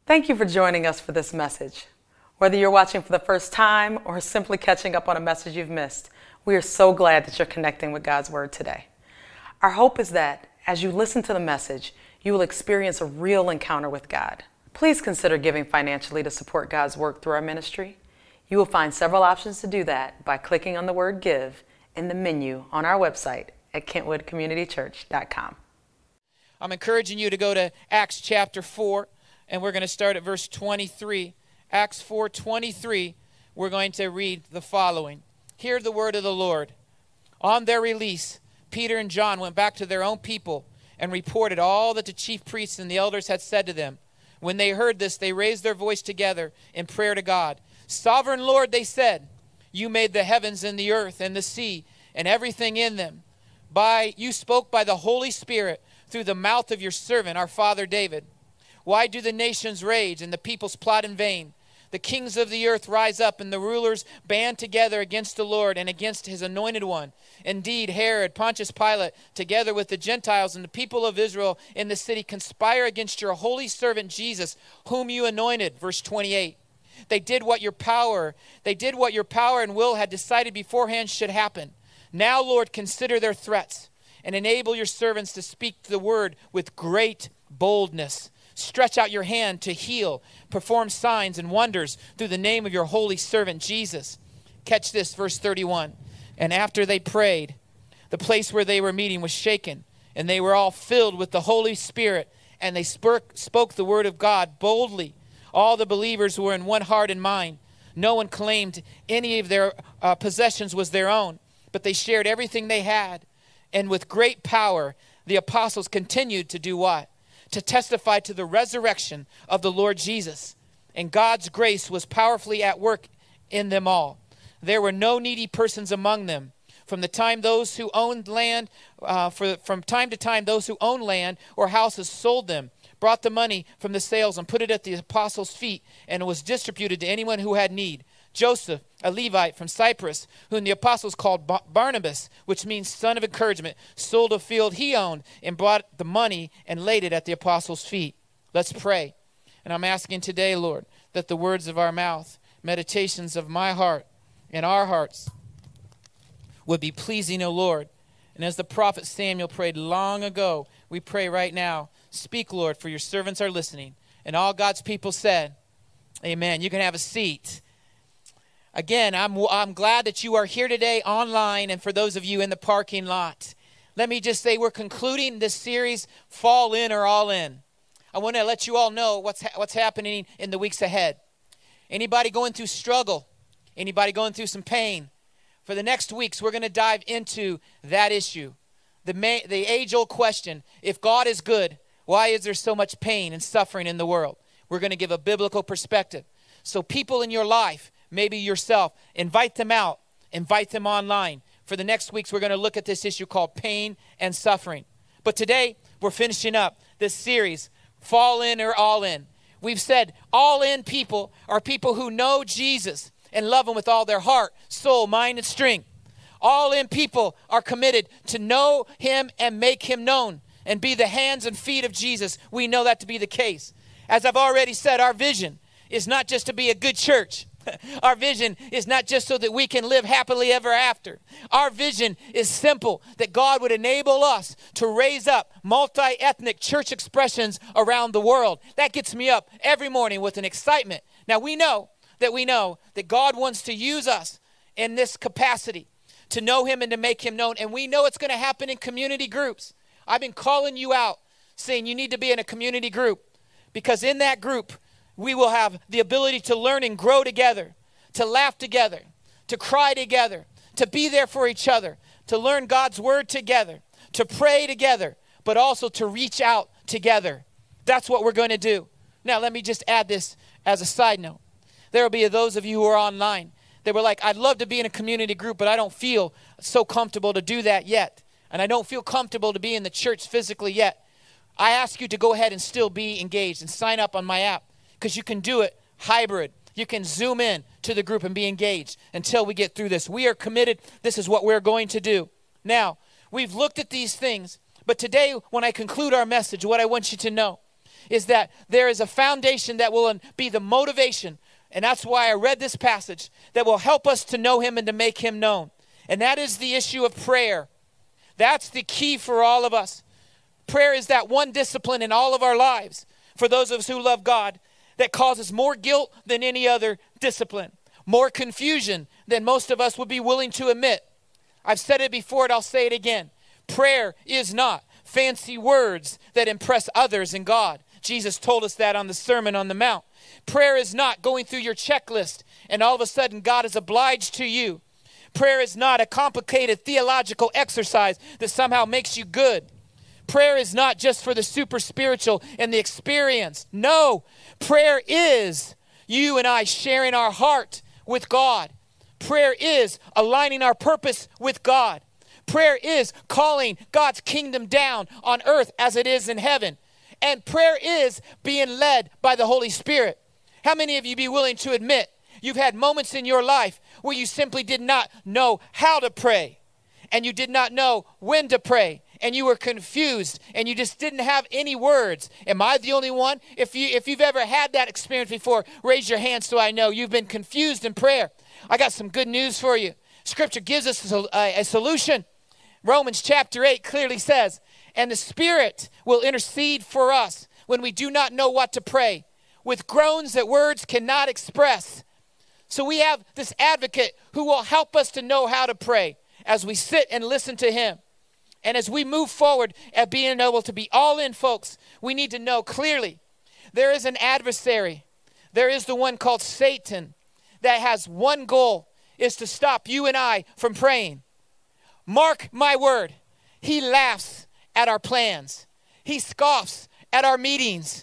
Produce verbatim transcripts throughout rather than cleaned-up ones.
Thank you for joining us for this message. Whether you're watching for the first time or simply catching up on a message you've missed, we are so glad that you're connecting with God's Word today. Our hope is that as you listen to the message, you will experience a real encounter with God. Please consider giving financially to support God's work through our ministry. You will find several options to do that by clicking on the word Give in the menu on our website at kentwood community church dot com. I'm encouraging you to go to Acts chapter four, and we're going to start at verse twenty-three. Acts four twenty-three, we're going to read the following. Hear the word of the Lord. On their release, Peter and John went back to their own people and reported all that the chief priests and the elders had said to them. When they heard this, they raised their voice together in prayer to God. Sovereign Lord, they said, you made the heavens and the earth and the sea and everything in them. By you spoke by the Holy Spirit through the mouth of your servant, our father David. Why do the nations rage and the peoples plot in vain? The kings of the earth rise up and the rulers band together against the Lord and against his anointed one. Indeed, Herod, Pontius Pilate, together with the Gentiles and the people of Israel in the city, conspire against your holy servant Jesus, whom you anointed. Verse twenty-eight. They did what your power, they did what your power and will had decided beforehand should happen. Now, Lord, consider their threats and enable your servants to speak the word with great boldness. Stretch out your hand to heal, perform signs and wonders through the name of your holy servant Jesus. Catch this, verse thirty-one. And after they prayed, the place where they were meeting was shaken, and they were all filled with the Holy Spirit, and they spoke, spoke the word of God boldly. All the believers were in one heart and mind. No one claimed any of their uh, possessions was their own, but they shared everything they had. And with great power, the apostles continued to do what? To testify to the resurrection of the Lord Jesus. And God's grace was powerfully at work in them all. There were no needy persons among them. From the time those who owned land, uh, for, from time to time those who owned land or houses sold them, brought the money from the sales and put it at the apostles' feet, and it was distributed to anyone who had need. Joseph, a Levite from Cyprus, whom the apostles called Barnabas, which means son of encouragement, sold a field he owned and brought the money and laid it at the apostles' feet. Let's pray. And I'm asking today, Lord, that the words of our mouth, meditations of my heart and our hearts would be pleasing, O Lord. And as the prophet Samuel prayed long ago, we pray right now, speak, Lord, for your servants are listening. And all God's people said, amen. You can have a seat. Again, I'm, I'm glad that you are here today online and for those of you in the parking lot. Let me just say we're concluding this series, Fall In or All In. I want to let you all know what's, ha- what's happening in the weeks ahead. Anybody going through struggle? Anybody going through some pain? For the next weeks, we're going to dive into that issue. The, ma- the age-old question, if God is good, why is there so much pain and suffering in the world? We're going to give a biblical perspective. So people in your life, maybe yourself, invite them out, invite them online. For the next weeks, we're going to look at this issue called pain and suffering. But today, we're finishing up this series, Fall In or All In. We've said all in people are people who know Jesus and love him with all their heart, soul, mind, and strength. All in people are committed to know him and make him known and be the hands and feet of Jesus. We know that to be the case. As I've already said, our vision is not just to be a good church. Our vision is not just so that we can live happily ever after. Our vision is simple, that God would enable us to raise up multi-ethnic church expressions around the world. That gets me up every morning with an excitement. Now we know that we know that God wants to use us in this capacity to know him and to make him known. And we know it's going to happen in community groups. I've been calling you out saying you need to be in a community group, because in that group, we will have the ability to learn and grow together, to laugh together, to cry together, to be there for each other, to learn God's word together, to pray together, but also to reach out together. That's what we're going to do. Now, let me just add this as a side note. There will be those of you who are online. They were like, I'd love to be in a community group, but I don't feel so comfortable to do that yet. And I don't feel comfortable to be in the church physically yet. I ask you to go ahead and still be engaged and sign up on my app, because you can do it hybrid. You can zoom in to the group and be engaged until we get through this. We are committed. This is what we're going to do. Now, we've looked at these things, but today when I conclude our message, what I want you to know is that there is a foundation that will be the motivation. And that's why I read this passage that will help us to know him and to make him known. And that is the issue of prayer. That's the key for all of us. Prayer is that one discipline in all of our lives, for those of us who love God, that causes more guilt than any other discipline, more confusion than most of us would be willing to admit. I've said it before and I'll say it again. Prayer is not fancy words that impress others and God. Jesus told us that on the Sermon on the Mount. Prayer is not going through your checklist and all of a sudden God is obliged to you. Prayer is not a complicated theological exercise that somehow makes you good. Prayer is not just for the super spiritual and the experienced. No, prayer is you and I sharing our heart with God. Prayer is aligning our purpose with God. Prayer is calling God's kingdom down on earth as it is in heaven. And prayer is being led by the Holy Spirit. How many of you be willing to admit you've had moments in your life where you simply did not know how to pray, and you did not know when to pray, and you were confused, and you just didn't have any words? Am I the only one? If, you, if you've ever had that experience before, raise your hand so I know you've been confused in prayer. I got some good news for you. Scripture gives us a, a, a solution. Romans chapter eight clearly says, and the Spirit will intercede for us when we do not know what to pray, with groans that words cannot express. So we have this advocate who will help us to know how to pray as we sit and listen to him. And as we move forward at being able to be all in, folks, we need to know clearly there is an adversary. There is the one called Satan that has one goal, is to stop you and I from praying. Mark my word, he laughs at our plans. He scoffs at our meetings.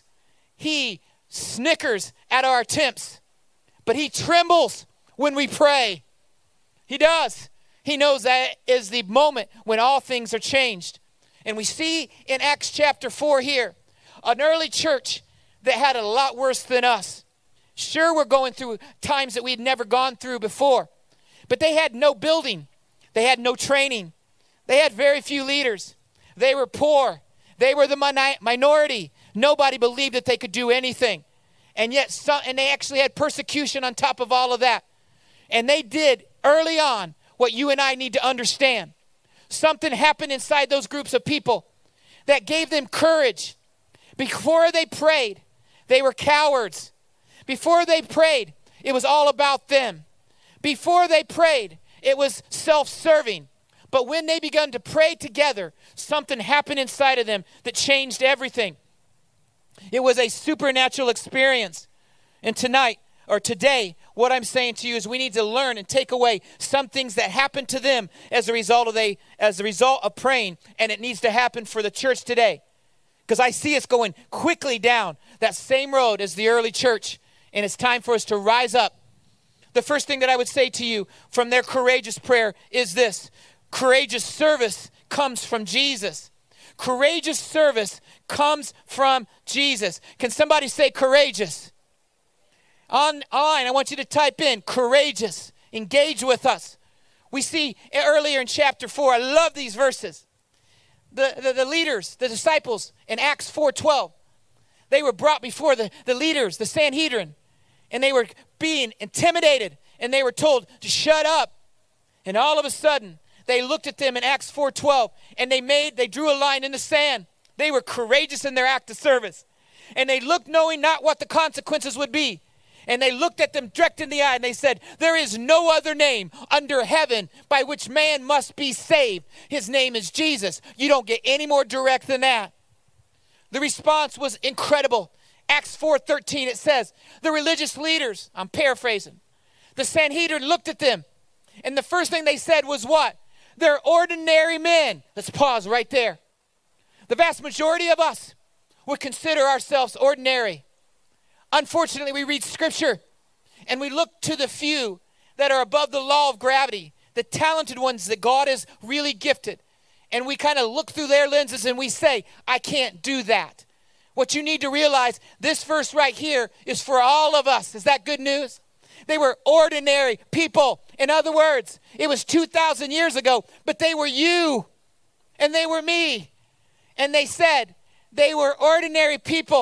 He snickers at our attempts. But he trembles when we pray. He does. He knows that is the moment when all things are changed. And we see in Acts chapter four here, an early church that had it a lot worse than us. Sure, we're going through times that we'd never gone through before. But they had no building. They had no training. They had very few leaders. They were poor. They were the min- minority. Nobody believed that they could do anything. And yet, some, and they actually had persecution on top of all of that. And they did early on what you and I need to understand. Something happened inside those groups of people that gave them courage. Before they prayed, they were cowards. Before they prayed, it was all about them. Before they prayed, it was self-serving. But when they began to pray together, something happened inside of them that changed everything. It was a supernatural experience. And tonight, or today, what I'm saying to you is we need to learn and take away some things that happened to them as a result of they, as a result of praying, and it needs to happen for the church today. Because I see us going quickly down that same road as the early church, and it's time for us to rise up. The first thing that I would say to you from their courageous prayer is this: courageous service comes from Jesus. Courageous service comes from Jesus. Can somebody say courageous? Online, I want you to type in courageous. Engage with us. We see earlier in chapter four, I love these verses. The, the, the leaders, the disciples in Acts four twelve, they were brought before the, the leaders, the Sanhedrin, and they were being intimidated, and they were told to shut up. And all of a sudden, they looked at them in Acts four twelve, and they made, they drew a line in the sand. They were courageous in their act of service. And they looked knowing not what the consequences would be. And they looked at them direct in the eye, and they said, there is no other name under heaven by which man must be saved. His name is Jesus. You don't get any more direct than that. The response was incredible. Acts four thirteen, it says, the religious leaders, I'm paraphrasing, the Sanhedrin looked at them, and the first thing they said was what? They're ordinary men. Let's pause right there. The vast majority of us would consider ourselves ordinary. Unfortunately, we read scripture and we look to the few that are above the law of gravity, the talented ones that God has really gifted. And we kind of look through their lenses and we say, I can't do that. What you need to realize, this verse right here is for all of us. Is that good news? They were ordinary people. In other words, it was two thousand years ago, but they were you and they were me. And they said they were ordinary people.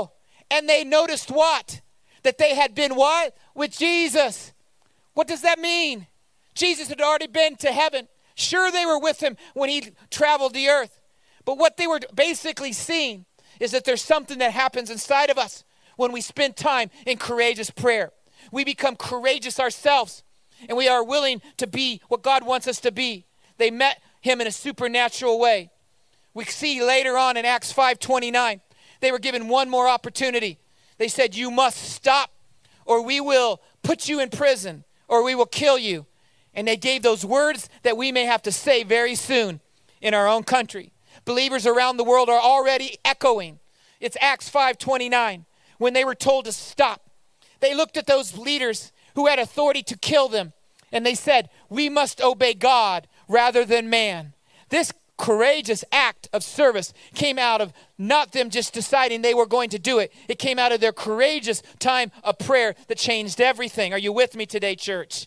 And they noticed what? That they had been what? With Jesus. What does that mean? Jesus had already been to heaven. Sure, they were with him when he traveled the earth. But what they were basically seeing is that there's something that happens inside of us when we spend time in courageous prayer. We become courageous ourselves, and we are willing to be what God wants us to be. They met him in a supernatural way. We see later on in Acts five twenty-nine, they were given one more opportunity. They said, you must stop, or we will put you in prison, or we will kill you. And they gave those words that we may have to say very soon in our own country. Believers around the world are already echoing. It's Acts five twenty-nine. When they were told to stop, they looked at those leaders who had authority to kill them, and they said, we must obey God rather than man. This courageous act of service came out of not them just deciding they were going to do it. It came out of their courageous time of prayer that changed everything. Are you with me today, church?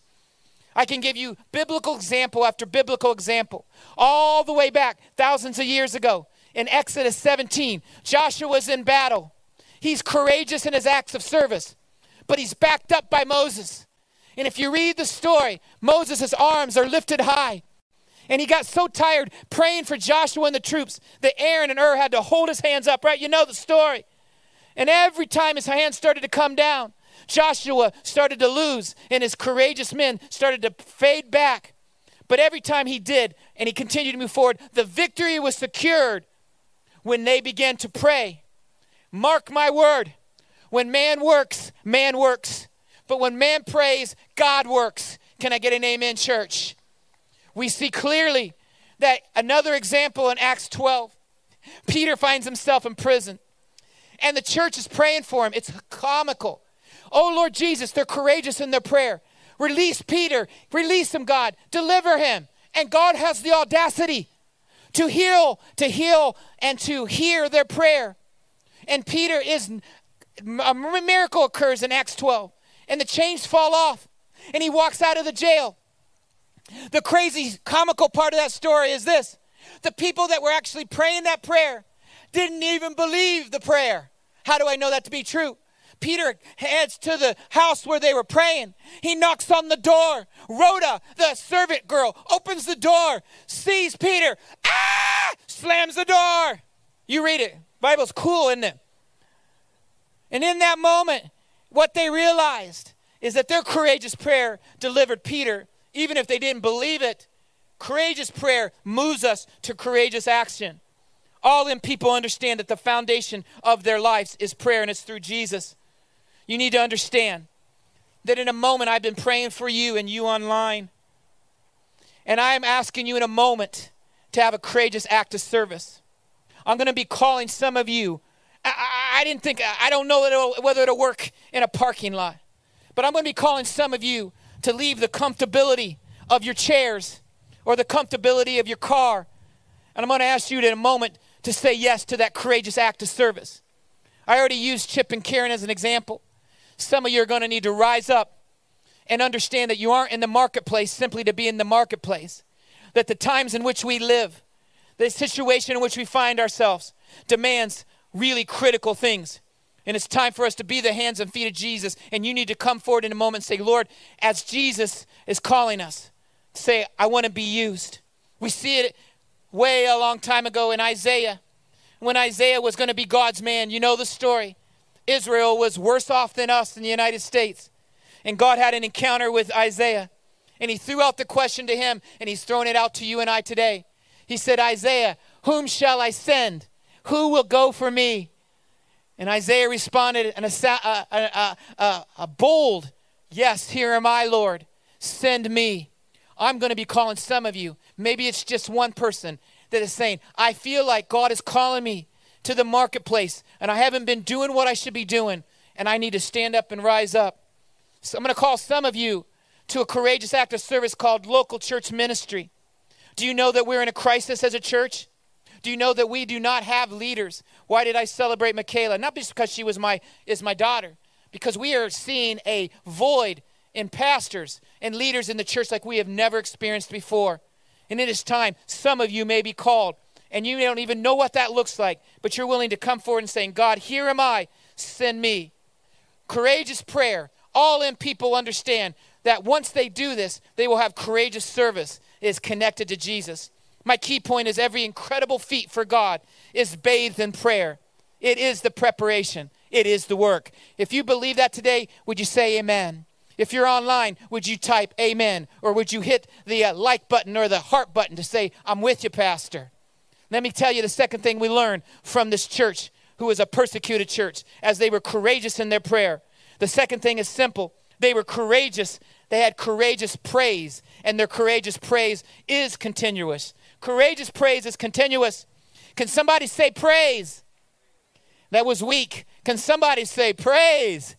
I can give you biblical example after biblical example. All the way back thousands of years ago in Exodus seventeen, Joshua was in battle. He's courageous in his acts of service, but he's backed up by Moses. And if you read the story, Moses' arms are lifted high. And he got so tired praying for Joshua and the troops that Aaron and Hur had to hold his hands up, right? You know the story. And every time his hands started to come down, Joshua started to lose, and his courageous men started to fade back. But every time he did, and he continued to move forward, the victory was secured when they began to pray. Mark my word, when man works, man works. But when man prays, God works. Can I get an amen, church? We see clearly that another example in Acts twelve. Peter finds himself in prison, and the church is praying for him. It's comical. Oh, Lord Jesus, they're courageous in their prayer. Release Peter. Release him, God. Deliver him. And God has the audacity to heal, to heal, and to hear their prayer. And Peter is, a miracle occurs in Acts twelve. And the chains fall off. And he walks out of the jail. The crazy, comical part of that story is this. The people that were actually praying that prayer didn't even believe the prayer. How do I know that to be true? Peter heads to the house where they were praying. He knocks on the door. Rhoda, the servant girl, opens the door, sees Peter, ah, slams the door. You read it. Bible's cool, isn't it? And in that moment, what they realized is that their courageous prayer delivered Peter, even if they didn't believe it. Courageous prayer moves us to courageous action. All in people understand that the foundation of their lives is prayer, and it's through Jesus. You need to understand that in a moment I've been praying for you and you online. And I am asking you in a moment to have a courageous act of service. I'm going to be calling some of you. I, I, I didn't think, I don't know it'll, whether it'll work in a parking lot. But I'm going to be calling some of you to leave the comfortability of your chairs or the comfortability of your car. And I'm going to ask you in a moment to say yes to that courageous act of service. I already used Chip and Karen as an example. Some of you are going to need to rise up and understand that you aren't in the marketplace simply to be in the marketplace. That the times in which we live, the situation in which we find ourselves, demands really critical things. And it's time for us to be the hands and feet of Jesus. And you need to come forward in a moment and say, Lord, as Jesus is calling us, say, I want to be used. We see it way a long time ago in Isaiah. When Isaiah was going to be God's man, you know the story. Israel was worse off than us in the United States. And God had an encounter with Isaiah. And he threw out the question to him, and he's thrown it out to you and I today. He said, Isaiah, whom shall I send? Who will go for me? And Isaiah responded in a, a, a, a, a bold, yes, here am I, Lord. Send me. I'm going to be calling some of you. Maybe it's just one person that is saying, I feel like God is calling me to the marketplace, and I haven't been doing what I should be doing, and I need to stand up and rise up. So I'm going to call some of you to a courageous act of service called local church ministry. Do you know that we're in a crisis as a church? Do you know that we do not have leaders? Why did I celebrate Michaela? Not just because she was my is my daughter, because we are seeing a void in pastors and leaders in the church like we have never experienced before. And it is time. Some of you may be called, and you don't even know what that looks like, but you're willing to come forward and saying, God, here am I. send me. Courageous prayer. All in people understand that once they do this, they will have courageous service is connected to Jesus. My key point is every incredible feat for God is bathed in prayer. It is the preparation. It is the work. If you believe that today, would you say amen? If you're online, would you type amen? Or would you hit the uh, like button or the heart button to say, I'm with you, Pastor? Let me tell you the second thing we learned from this church, who was a persecuted church, as they were courageous in their prayer. The second thing is simple. They were courageous. They had courageous praise, and their courageous praise is continuous. Courageous praise is continuous. Can somebody say praise? That was weak. Can somebody say praise?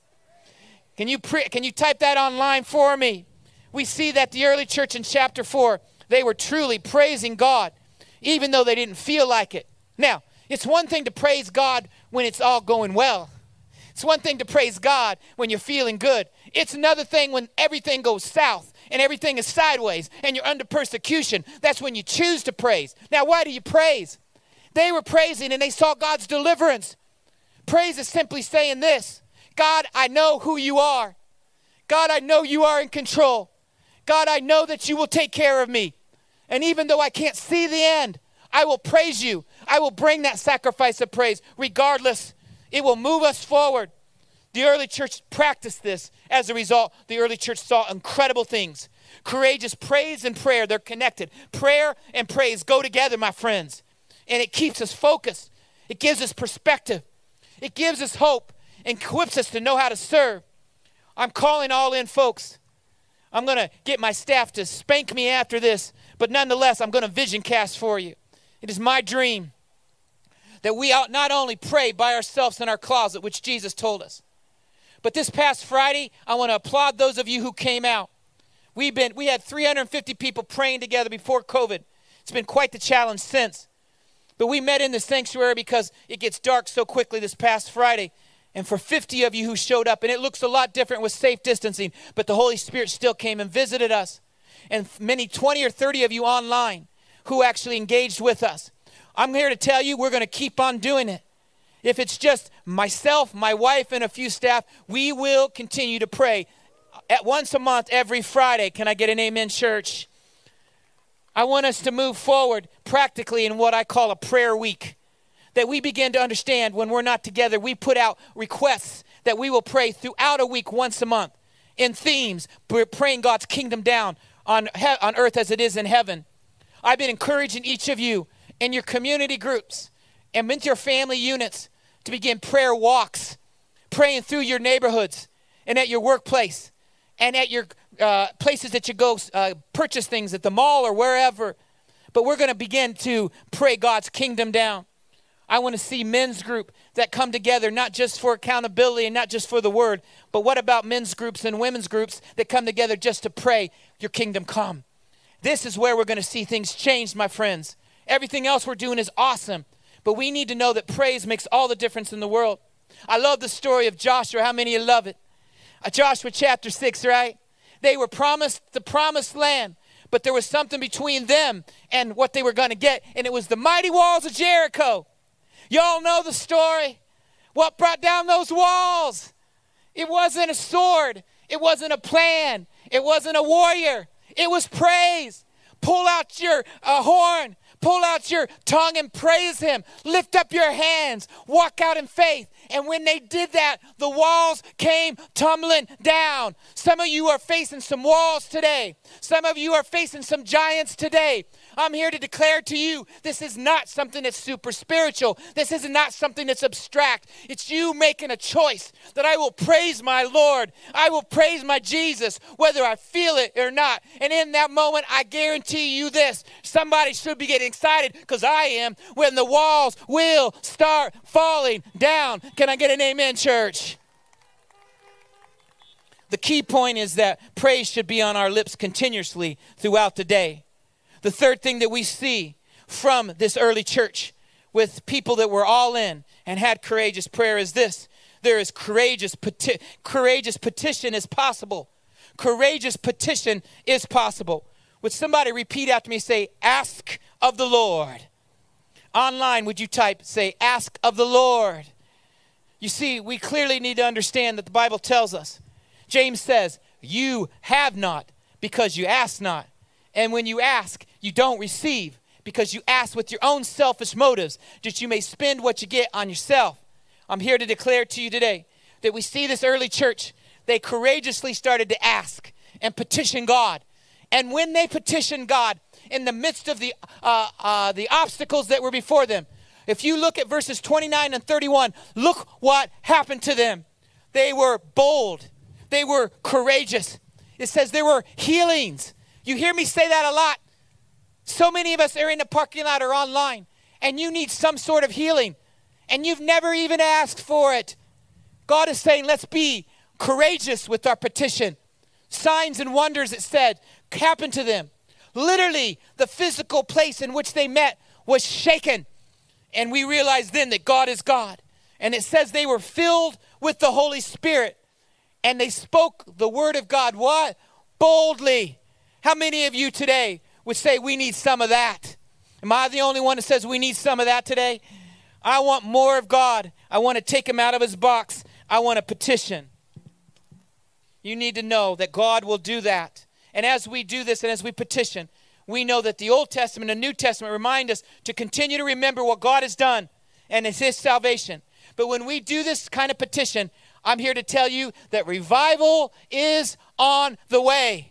Can you pre- can you type that online for me? We see that the early church in chapter four, they were truly praising God, even though they didn't feel like it. Now, it's one thing to praise God when it's all going well. It's one thing to praise God when you're feeling good. It's another thing when everything goes south and everything is sideways and you're under persecution. That's when you choose to praise. Now, why do you praise? They were praising and they saw God's deliverance. Praise is simply saying this: God, I know who you are. God, I know you are in control. God, I know that you will take care of me. And even though I can't see the end, I will praise you. I will bring that sacrifice of praise regardless. It will move us forward. The early church practiced this. As a result, the early church saw incredible things. Courageous praise and prayer, they're connected. Prayer and praise go together, my friends. And it keeps us focused. It gives us perspective. It gives us hope and equips us to know how to serve. I'm calling all in, folks. I'm going to get my staff to spank me after this, but nonetheless, I'm going to vision cast for you. It is my dream that we ought not only pray by ourselves in our closet, which Jesus told us, but this past Friday, I want to applaud those of you who came out. We've been, we had three hundred fifty people praying together before COVID. It's been quite the challenge since. But we met in the sanctuary because it gets dark so quickly this past Friday. And for fifty of you who showed up, and it looks a lot different with safe distancing, but the Holy Spirit still came and visited us. And many twenty or thirty of you online who actually engaged with us. I'm here to tell you we're going to keep on doing it. If it's just myself, my wife, and a few staff, we will continue to pray at once a month every Friday. Can I get an amen, church? I want us to move forward practically in what I call a prayer week. That we begin to understand when we're not together, we put out requests that we will pray throughout a week once a month in themes. We're praying God's kingdom down on, he- on earth as it is in heaven. I've been encouraging each of you in your community groups and with your family units to begin prayer walks, praying through your neighborhoods and at your workplace and at your uh, places that you go uh, purchase things at the mall or wherever. But we're going to begin to pray God's kingdom down. I want to see men's group that come together, not just for accountability and not just for the word, but what about men's groups and women's groups that come together just to pray your kingdom come? This is where we're going to see things change, my friends. Everything else we're doing is awesome, but we need to know that praise makes all the difference in the world. I love the story of Joshua. How many of you love it? Uh, Joshua chapter six, right? They were promised the promised land, but there was something between them and what they were going to get, and it was the mighty walls of Jericho. Y'all know the story. What brought down those walls? It wasn't a sword. It wasn't a plan. It wasn't a warrior. It was praise. Pull out your uh, horn. Pull out your tongue and praise him. Lift up your hands. Walk out in faith. And when they did that, the walls came tumbling down. Some of you are facing some walls today. Some of you are facing some giants today. I'm here to declare to you, this is not something that's super spiritual. This is not something that's abstract. It's you making a choice that I will praise my Lord. I will praise my Jesus, whether I feel it or not. And in that moment, I guarantee you this, somebody should be getting excited, because I am, when the walls will start falling down. Can I get an amen, church? The key point is that praise should be on our lips continuously throughout the day. The third thing that we see from this early church with people that were all in and had courageous prayer is this. There is courageous, peti- courageous petition is possible. Courageous petition is possible. Would somebody repeat after me, say, ask of the Lord. Online, would you type, say, ask of the Lord. You see, we clearly need to understand that the Bible tells us. James says, you have not because you ask not. And when you ask, you don't receive because you ask with your own selfish motives, that you may spend what you get on yourself. I'm here to declare to you today that we see this early church, they courageously started to ask and petition God. And when they petitioned God in the midst of the uh, uh, the obstacles that were before them, if you look at verses twenty-nine and thirty-one, look what happened to them. They were bold. They were courageous. It says there were healings. You hear me say that a lot. So many of us are in the parking lot or online, and you need some sort of healing, and you've never even asked for it. God is saying, let's be courageous with our petition. Signs and wonders, it said, happened to them. Literally, the physical place in which they met was shaken. And we realized then that God is God. And it says they were filled with the Holy Spirit. And they spoke the word of God, what? Boldly. How many of you today would say we need some of that? Am I the only one that says we need some of that today? I want more of God. I want to take him out of his box. I want to petition. You need to know that God will do that. And as we do this and as we petition, we know that the Old Testament and New Testament remind us to continue to remember what God has done and it's his salvation. But when we do this kind of petition, I'm here to tell you that revival is on the way.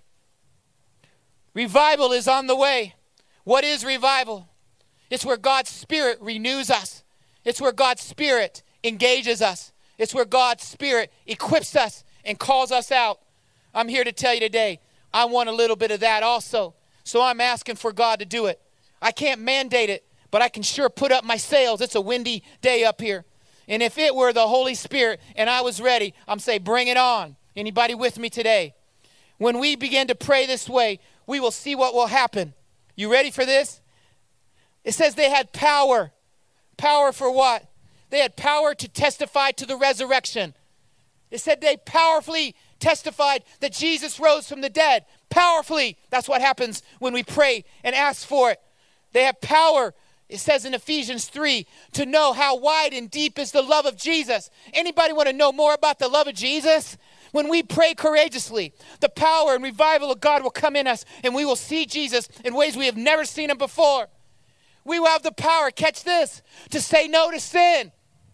Revival is on the way. What is revival? It's where God's Spirit renews us. It's where God's Spirit engages us. It's where God's Spirit equips us and calls us out. I'm here to tell you today, I want a little bit of that also. So I'm asking for God to do it. I can't mandate it, but I can sure put up my sails. It's a windy day up here. And if it were the Holy Spirit and I was ready, I'm saying, bring it on. Anybody with me today? When we begin to pray this way, we will see what will happen. You ready for this? It says they had power. Power for what? They had power to testify to the resurrection. It said they powerfully testified that Jesus rose from the dead. Powerfully. That's what happens when we pray and ask for it. They have power, it says in Ephesians three, to know how wide and deep is the love of Jesus. Anybody want to know more about the love of Jesus? When we pray courageously, the power and revival of God will come in us, and we will see Jesus in ways we have never seen him before. We will have the power, catch this, to say no to sin.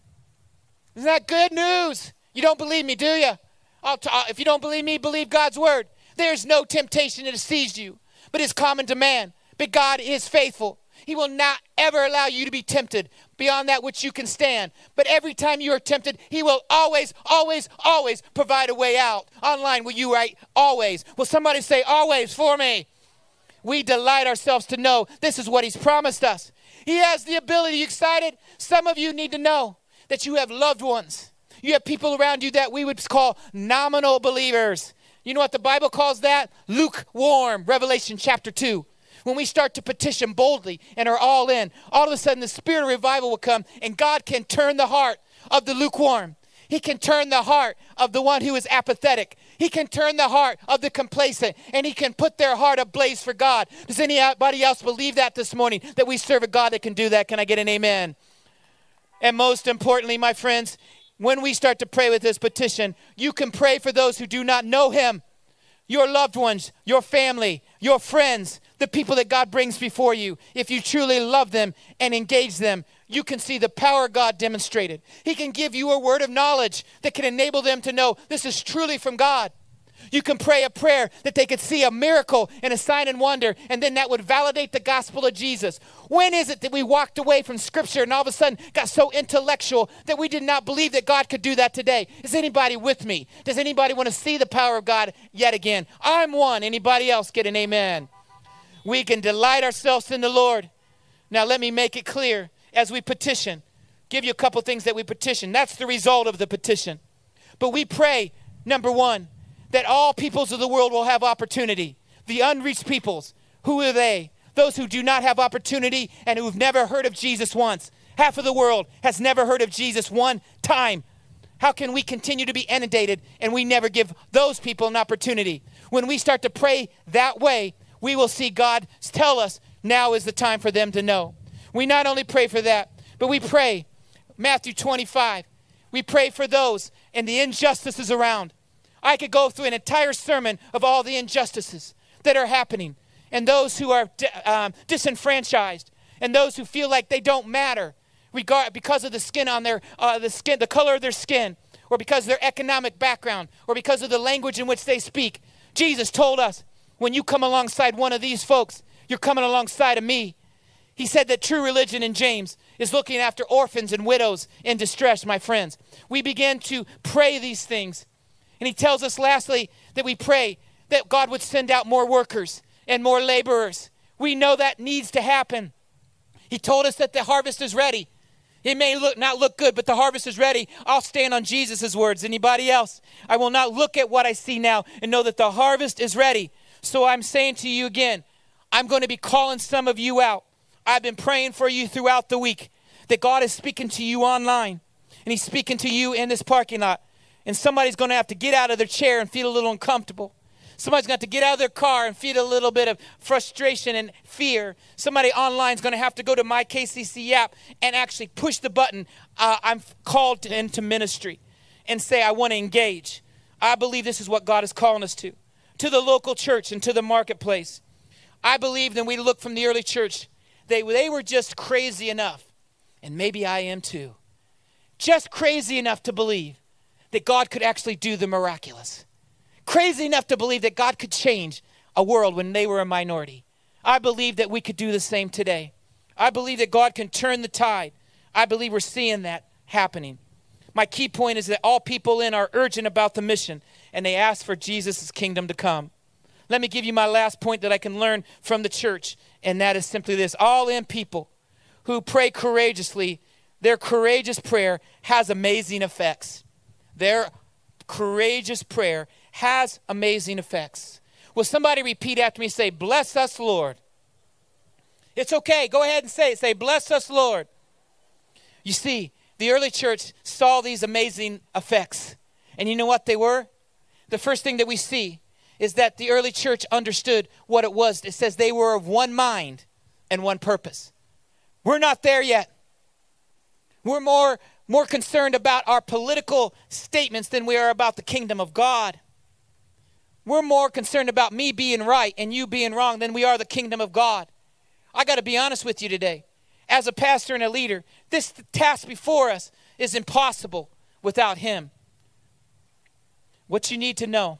Isn't that good news? You don't believe me, do you? I'll t- if you don't believe me, believe God's word. There's no temptation that has seized you, but it's common to man. But God is faithful. He will not ever allow you to be tempted beyond that which you can stand. But every time you are tempted, he will always, always, always provide a way out. Online, will you write always? Will somebody say always for me? We delight ourselves to know this is what he's promised us. He has the ability. You excited? Some of you need to know that you have loved ones. You have people around you that we would call nominal believers. You know what the Bible calls that? Lukewarm. Revelation chapter two. When we start to petition boldly and are all in, all of a sudden the spirit of revival will come, and God can turn the heart of the lukewarm. He can turn the heart of the one who is apathetic. He can turn the heart of the complacent, and he can put their heart ablaze for God. Does anybody else believe that this morning, that we serve a God that can do that? Can I get an amen? And most importantly, my friends, when we start to pray with this petition, you can pray for those who do not know him, your loved ones, your family, your friends, the people that God brings before you. If you truly love them and engage them, you can see the power of God demonstrated. He can give you a word of knowledge that can enable them to know this is truly from God. You can pray a prayer that they could see a miracle and a sign and wonder, and then that would validate the gospel of Jesus. When is it that we walked away from Scripture and all of a sudden got so intellectual that we did not believe that God could do that today? Is anybody with me? Does anybody want to see the power of God yet again? I'm one. Anybody else get an amen? We can delight ourselves in the Lord. Now let me make it clear as we petition. Give you a couple things that we petition. That's the result of the petition. But we pray, number one, that all peoples of the world will have opportunity. The unreached peoples, who are they? Those who do not have opportunity and who've never heard of Jesus once. Half of the world has never heard of Jesus one time. How can we continue to be inundated and we never give those people an opportunity? When we start to pray that way, we will see God tell us now is the time for them to know. We not only pray for that, but we pray, Matthew twenty-five, We pray for those and the injustices around. I could go through an entire sermon of all the injustices that are happening, and those who are um, disenfranchised, and those who feel like they don't matter regard, because of the skin on their, uh, the skin, the color of their skin, or because of their economic background, or because of the language in which they speak. Jesus told us, when you come alongside one of these folks, you're coming alongside of me. He said that true religion in James is looking after orphans and widows in distress, my friends. We begin to pray these things. And he tells us lastly that we pray that God would send out more workers and more laborers. We know that needs to happen. He told us that the harvest is ready. It may look not look good, but the harvest is ready. I'll stand on Jesus' words. Anybody else? I will not look at what I see now and know that the harvest is ready. So I'm saying to you again, I'm going to be calling some of you out. I've been praying for you throughout the week that God is speaking to you online, and he's speaking to you in this parking lot. And somebody's going to have to get out of their chair and feel a little uncomfortable. Somebody's going to have to get out of their car and feel a little bit of frustration and fear. Somebody online is going to have to go to My K C C app and actually push the button, uh, I'm called to, into ministry, and say, I want to engage. I believe this is what God is calling us to, to the local church and to the marketplace. I believe that we look from the early church, they, they were just crazy enough, and maybe I am too, just crazy enough to believe that God could actually do the miraculous. Crazy enough to believe that God could change a world when they were a minority. I believe that we could do the same today. I believe that God can turn the tide. I believe we're seeing that happening. My key point is that all people in are urgent about the mission, and they ask for Jesus' kingdom to come. Let me give you my last point that I can learn from the church, and that is simply this. All in people who pray courageously, their courageous prayer has amazing effects. Their courageous prayer has amazing effects. Will somebody repeat after me? Say, bless us, Lord. It's okay. Go ahead and say it. Say, bless us, Lord. You see, the early church saw these amazing effects. And you know what they were? The first thing that we see is that the early church understood what it was. It says they were of one mind and one purpose. We're not there yet. We're more more concerned about our political statements than we are about the kingdom of God. We're more concerned about me being right and you being wrong than we are the kingdom of God. I got to be honest with you today. As a pastor and a leader, this task before us is impossible without him. What you need to know,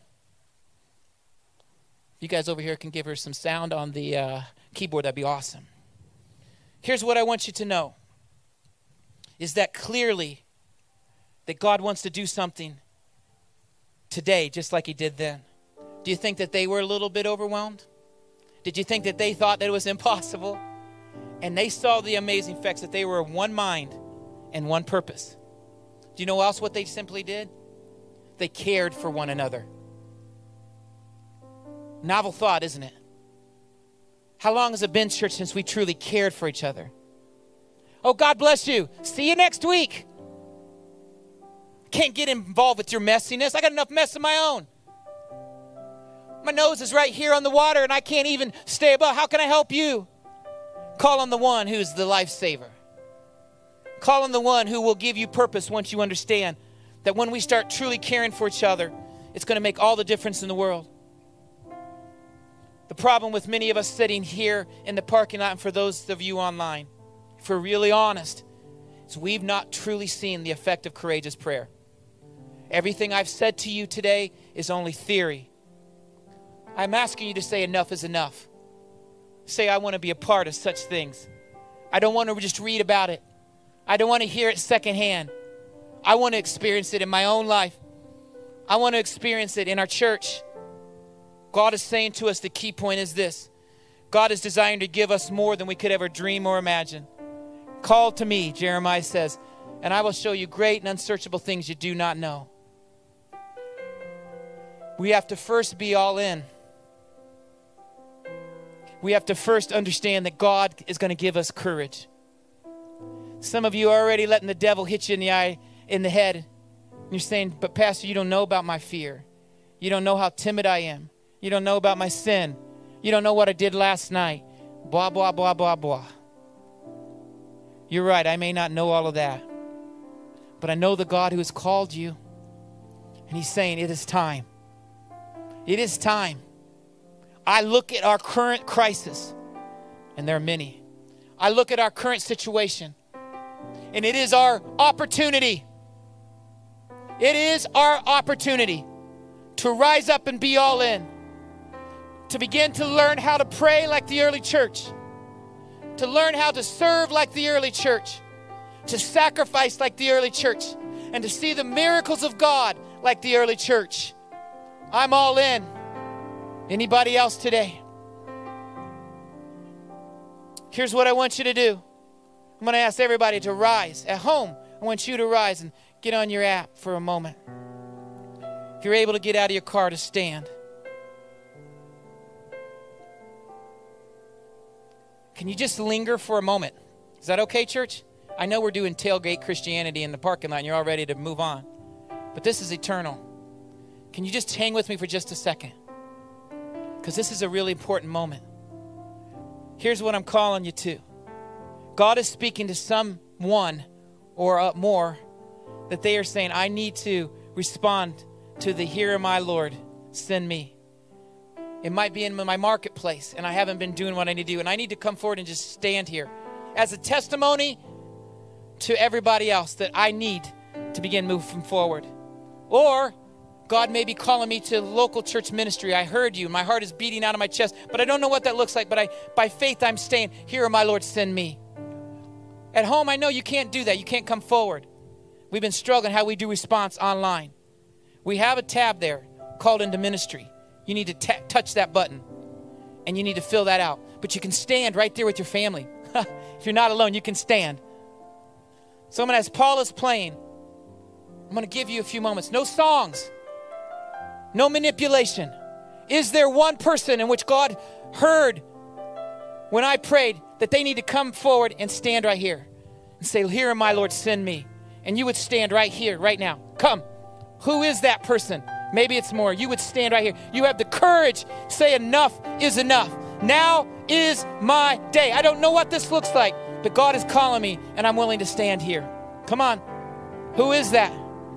you guys over here can give her some sound on the uh, keyboard, that'd be awesome. Here's what I want you to know. Is that clearly that God wants to do something today just like he did then? Do you think that they were a little bit overwhelmed? Did you think that they thought that it was impossible? And they saw the amazing effects that they were of one mind and one purpose. Do you know else what they simply did? They cared for one another. Novel thought, isn't it? How long has it been, church, since we truly cared for each other? Oh, God bless you. See you next week. Can't get involved with your messiness. I got enough mess of my own. My nose is right here on the water and I can't even stay above. How can I help you? Call on the one who's the lifesaver. Call on the one who will give you purpose once you understand that when we start truly caring for each other, it's going to make all the difference in the world. The problem with many of us sitting here in the parking lot, and for those of you online, if we're really honest, is we've not truly seen the effect of courageous prayer. Everything I've said to you today is only theory. I'm asking you to say enough is enough. Say, I want to be a part of such things. I don't want to just read about it. I don't want to hear it secondhand. I want to experience it in my own life. I want to experience it in our church. God is saying to us, the key point is this. God is desiring to give us more than we could ever dream or imagine. Call to me, Jeremiah says, and I will show you great and unsearchable things you do not know. We have to first be all in. We have to first understand that God is going to give us courage. Some of you are already letting the devil hit you in the eye, in the head. And you're saying, but Pastor, you don't know about my fear. You don't know how timid I am. You don't know about my sin. You don't know what I did last night. Blah, blah, blah, blah, blah. You're right. I may not know all of that. But I know the God who has called you. And he's saying, it is time. It is time. I look at our current crisis, and there are many. I look at our current situation, and it is our opportunity. It is our opportunity to rise up and be all in, to begin to learn how to pray like the early church, to learn how to serve like the early church, to sacrifice like the early church, and to see the miracles of God like the early church. I'm all in. Anybody else today? Here's what I want you to do. I'm going to ask everybody to rise. At home, I want you to rise and get on your app for a moment. If you're able to get out of your car, to stand. Can you just linger for a moment? Is that okay, church? I know we're doing tailgate Christianity in the parking lot and you're all ready to move on. But this is eternal. Can you just hang with me for just a second? Because this is a really important moment. Here's what I'm calling you to. God is speaking to someone or uh, more that they are saying, I need to respond to the here am I, Lord, send me. It might be in my marketplace and I haven't been doing what I need to do. And I need to come forward and just stand here as a testimony to everybody else that I need to begin moving forward. Or God may be calling me to local church ministry. I heard you. My heart is beating out of my chest, but I don't know what that looks like. But I, by faith, I'm staying. Here, my Lord, send me. At home, I know you can't do that. You can't come forward. We've been struggling how we do response online. We have a tab there called into ministry. You need to t- touch that button, and you need to fill that out. But you can stand right there with your family. If you're not alone, you can stand. So I'm going to, as Paul is playing, I'm going to give you a few moments. No songs. No manipulation. Is there one person in which God heard when I prayed that they need to come forward and stand right here and say, here, my Lord, send me. And you would stand right here, right now. Come. Who is that person? Maybe it's more. You would stand right here. You have the courage. Say enough is enough. Now is my day. I don't know what this looks like, but God is calling me and I'm willing to stand here. Come on. Who is that?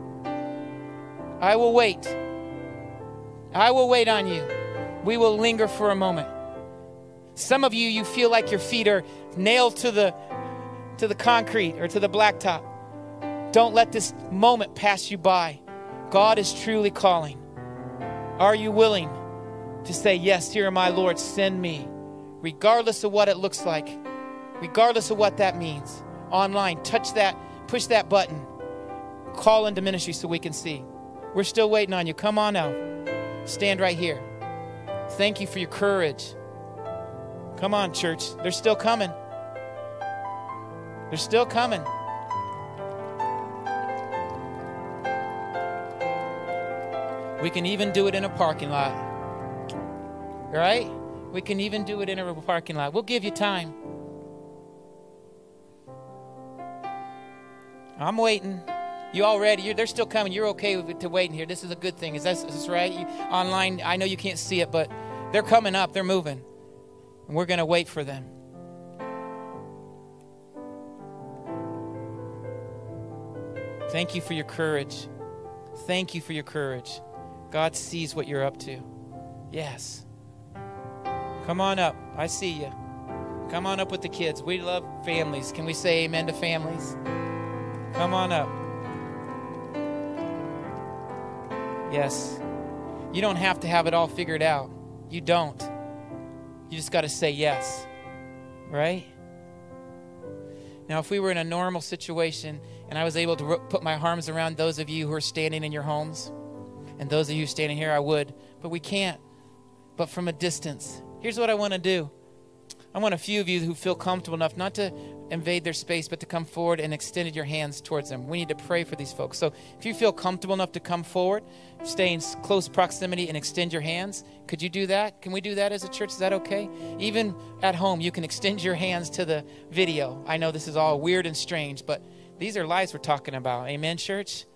I will wait. I will wait on you. We will linger for a moment. Some of you, you feel like your feet are nailed to the, to the concrete or to the blacktop. Don't let this moment pass you by. God is truly calling. Are you willing to say, yes, here, my Lord, send me, regardless of what it looks like, regardless of what that means? Online, touch that, push that button, call into ministry so we can see. We're still waiting on you. Come on out. Stand right here. Thank you for your courage. Come on, church. They're still coming. They're still coming. We can even do it in a parking lot. Right? We can even do it in a parking lot. We'll give you time. I'm waiting. You all ready? You're, they're still coming. You're okay with, to waiting here. This is a good thing. Is that, is this right? You, online, I know you can't see it, but they're coming up. They're moving. And we're going to wait for them. Thank you for your courage. Thank you for your courage. God sees what you're up to. Yes. Come on up. I see you. Come on up with the kids. We love families. Can we say amen to families? Come on up. Yes. You don't have to have it all figured out. You don't. You just got to say yes. Right? Now, if we were in a normal situation and I was able to put my arms around those of you who are standing in your homes and those of you standing here, I would. But we can't. But from a distance. Here's what I want to do. I want a few of you who feel comfortable enough not to invade their space, but to come forward and extend your hands towards them. We need to pray for these folks. So if you feel comfortable enough to come forward, stay in close proximity and extend your hands, could you do that? Can we do that as a church? Is that okay? Even at home, you can extend your hands to the video. I know this is all weird and strange, but these are lives we're talking about. Amen, church?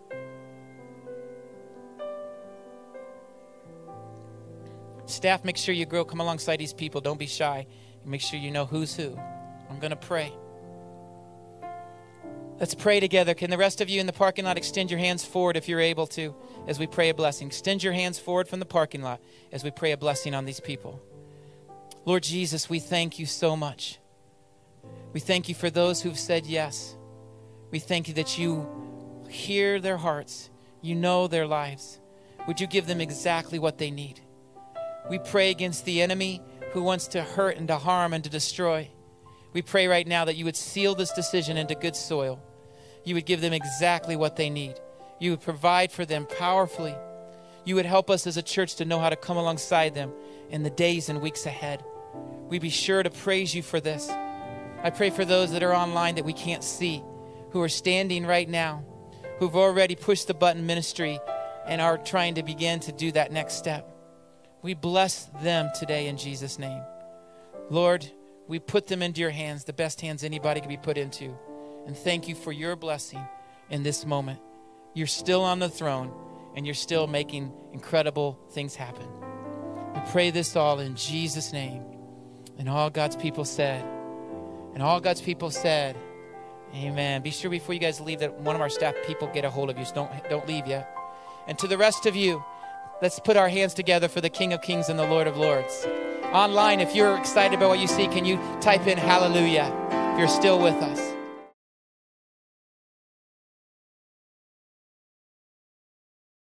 Staff, make sure you grow. Come alongside these people. Don't be shy. Make sure you know who's who. I'm going to pray. Let's pray together. Can the rest of you in the parking lot extend your hands forward if you're able to as we pray a blessing? Extend your hands forward from the parking lot as we pray a blessing on these people. Lord Jesus, we thank you so much. We thank you for those who've said yes. We thank you that you hear their hearts. You know their lives. Would you give them exactly what they need? We pray against the enemy who wants to hurt and to harm and to destroy. We pray right now that you would seal this decision into good soil. You would give them exactly what they need. You would provide for them powerfully. You would help us as a church to know how to come alongside them in the days and weeks ahead. We'd be sure to praise you for this. I pray for those that are online that we can't see, who are standing right now, who've already pushed the button ministry and are trying to begin to do that next step. We bless them today in Jesus' name. Lord, we put them into your hands, the best hands anybody can be put into. And thank you for your blessing in this moment. You're still on the throne, and you're still making incredible things happen. We pray this all in Jesus' name. And all God's people said, and all God's people said, amen. Be sure before you guys leave that one of our staff people get a hold of you, so don't, don't leave yet. And to the rest of you, let's put our hands together for the King of Kings and the Lord of Lords. Online, if you're excited about what you see, can you type in hallelujah if you're still with us?